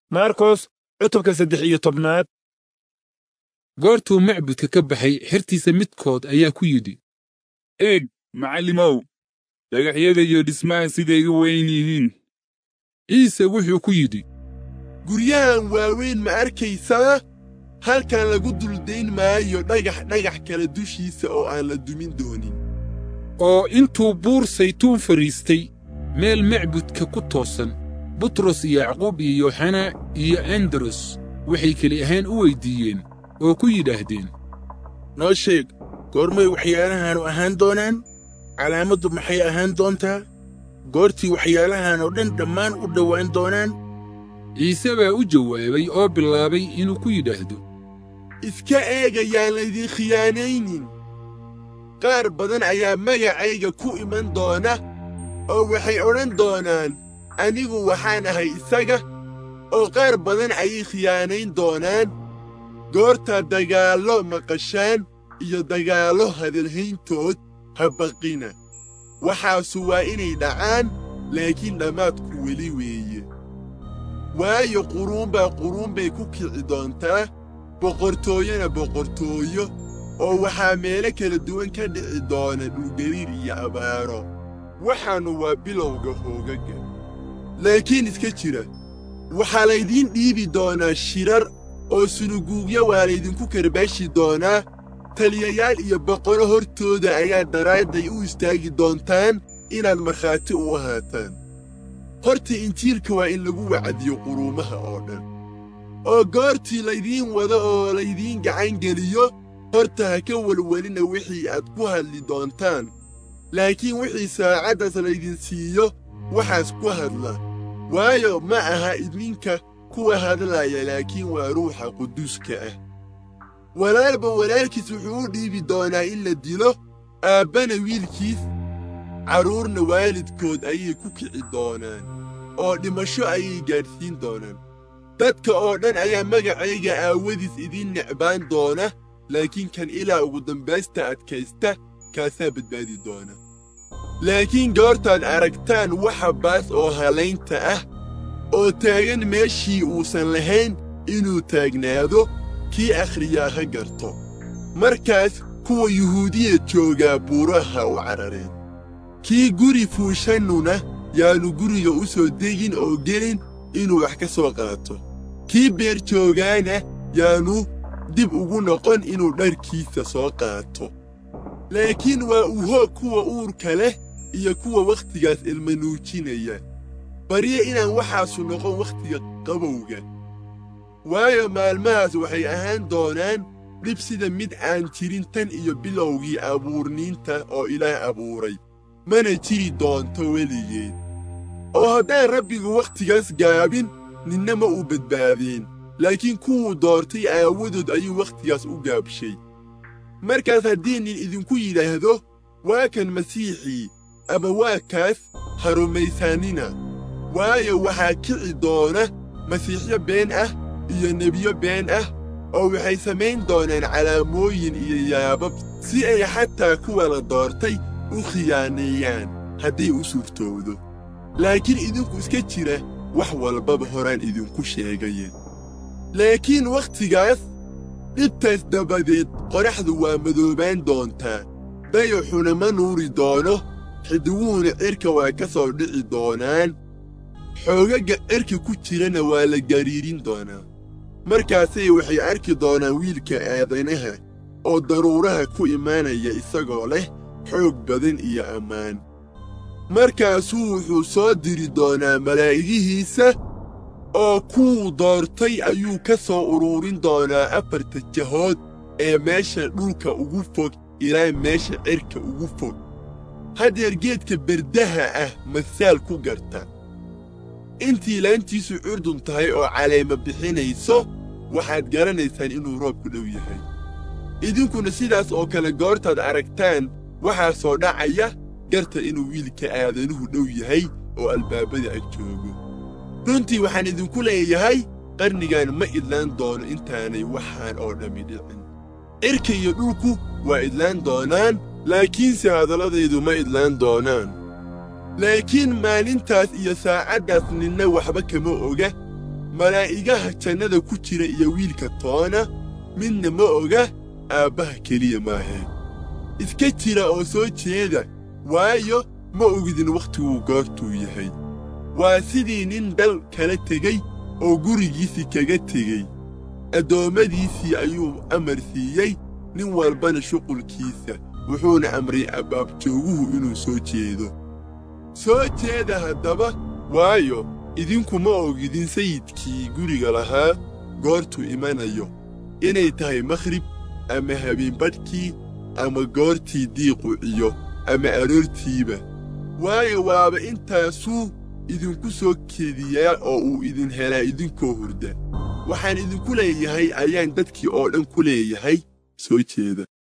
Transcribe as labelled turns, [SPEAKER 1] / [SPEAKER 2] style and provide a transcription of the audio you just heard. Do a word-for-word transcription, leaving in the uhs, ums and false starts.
[SPEAKER 1] Markos cutubka saddex iyo tobnaad.
[SPEAKER 2] goortuu macbudka ka baxay xertiisa midkood ayaa ku yidhi,
[SPEAKER 3] eeg macallimow, dhagaxyada iyo dhismaha siday u weyn yihiin.
[SPEAKER 2] ciise wuxuu ku yidhi,
[SPEAKER 4] guryahan waaweyn ma arkaysaa? halkan lagu duldayn maayo dhagax dhagax kale dushiisa oo aan la dumin doonin.
[SPEAKER 2] oo intuu buur saytuun fadhiistay meel macbudka ku toosan, butros iyo yacquub iyo yooxana iyo andros waxay keli ahaan u weyddiiyeen oo ku yidhaahdeen,
[SPEAKER 5] noo sheeg, goormay waxyaalahaanu ahaan doonaan? calaamaddu maxay ahaan doontaa? goortii waxyaalahan oo dhan dhammaan u dhowaan doonaan?
[SPEAKER 2] ciise baa u jawaabay oo bilaabay inuu ku yidhaahdo,
[SPEAKER 4] iska eega yaan laydin khiyaanaynin. qaar badan ayaa magacayga ku iman doona oo waxay odhan doonaan, anigu waxaan ahay isaga, oo qaar badan ayay khiyaanayn doonaan. goortaa dagaallo maqashaan iyo dagaallo hadalhayntood ha baqina. waxaasu waa inay dhacaan, laakiin dhammaadku weli weeye. waayo quruun baa quruun bay ku kici doontaa, boqortooyona boqortooyo, oo waxaa meelo kala duwan ka dhici doona dhulgariir iyo abaaro. waxaannu waa bilowga hoogaga. laakiin iska jira, waxaa laydiin dhiibi doonaa shirar, oo sunuguugya waa laydinku karbaashi doonaa. taliyayaal iyo boqorro hortooda ayaa daraadday u istaagi doontaan inaad markhaati u ahaataan. horta injiilka waa in lagu wacdiyo quruumaha oo dhan. oo goortii laydiin wado oo laydiin gacan geliyo, horta ha ka welwelina wixii aad ku hadli doontaan. laakiin wixii saacaddaas laydin siiyo waxaas ku hadla, waayo ma aha idinka kuwa hadlaya, laakiin waa ruuxa quduuska ah. walaalba walaalkiis wuxuu u dhiibi doonaa in la dilo, aabbana wiilkiis, carruurna waalidkood ayay ku kici doonaan, oo dhimasho ayay gaadhsiin doonaan. dadka oo dhan ayaa magacayga aawadiis idiin necbaan doona, laakiin kan ilaa ugu dambaysta adkaysta kaasaa badbaadi doona. laakiin goortaad aragtaan waxa baas oo halaynta ah oo taagan meeshii uusan lahayn inuu taagnaado, kii akhriyaa ha garto. markaas kuwa yuhuudiya joogaa buuraha u carareen. kii guri fuushannuna yaannu guriga u soo degin oo gelin inuu wax ka soo qaato. kii beer joogaana yaannu dib ugu noqon inuu dharkiisa soo qaato. laakiin waa u hoog kuwa uurka leh iyo kuwa wakhtigaas ilma nuujinaya. barye inaan waxaasu noqon wakhtiga qabowga. waayo maalmahaas waxay ahaan doonaan dhib sida mid aan jirin tan iyo bilowgii abuurniinta oo ilaah abuuray, mana jiri doonto weligeed. oo haddaan rabbigu wakhtigaas gaabin, ninna ma uu badbaadeen, laakiin kuwuu doortay aawadood ayuu wakhtigaas u gaabshay. markaas haddii nin idinku yidhaahdo, waa kan masiixii, ama waa kaas, ha rumaysaanina. waayo waxaa kici doona masiixyo been ah iyo nebiyo been ah, oo waxay samayn doonaan calaamooyin iyo yaabab si ay xataa kuwa la doortay u khiyaaneeyaan hadday u suurtowdo. laakiin idinku iska jira, wax walbaba horaan idinku sheegayeen. laakiin wakhtigaas dhibtaas dabadeed qoraxdu waa madoobaan doontaa, dayaxuna ma nuuri doono, xidiguhuna cirka waa ka soo dhici doonaan, xoogagga cirka ku jirana waa la gariirin doonaa. markaasay waxay arki doonaan Wiilka Aadanaha oo daruuraha ku imaanaya isagoo leh xoog badan iyo ammaan. markaasuu wuxuu soo diri doonaa malaa'igihiisa, oo kuwuu doortay ayuu ka soo ururin doonaa afarta jahood ee meesha dhulka ugu fog ilaa meesha cirka ugu fog. haddeer geedka berdaha ah masaal ku garta. intii laantiisu curdun tahay oo caleema bixinayso, waxaad garanaysaan inuu roobku dhow yahay. idinkuna sidaas oo kale goortaad aragtaan waxaasoo dhacaya, garta inuu Wiilka Aadanuhu dhow yahay oo albaabada ag joogo. runtii waxaan idinku leeyahay, qarnigan ma idlaan doono intaanay waxaan oo dhammi dhicin. cirka iyo dhulku waa idlaan doonaan, laakiinse hadalladaydu ma idlaan doonaan. laakiin maalintaas iyo saacaddaas ninna waxba kama oga, malaa'igaha jannada ku jira iyo wiilka toona midna ma oga aabbaha keliya maahee iska jira oo soo jeeda waayo ma ogidin wakhtiguu goortuu yahay waa sidii nin dal kala tegey oo gurigiisii kaga tegey addoommadiisii ayuu amar siiyey nin walbana shuqulkiisa wuxuuna amray abbaabjooguhu inuu soo jeedo soo jeeda haddaba waayo idinku ma ogidin sayidkii guriga lahaa goortuu imanayo inay tahay makhrib ama habeenbadhkii ama goortii diiqu ciyo ama aroortiiba waayo waaba intaasuu idinku soo kediyaa oo uu idin helaa idinkoo hurda waxaan idinku leeyahay ayaan dadkii oo dhan ku leeyahay soo jeeda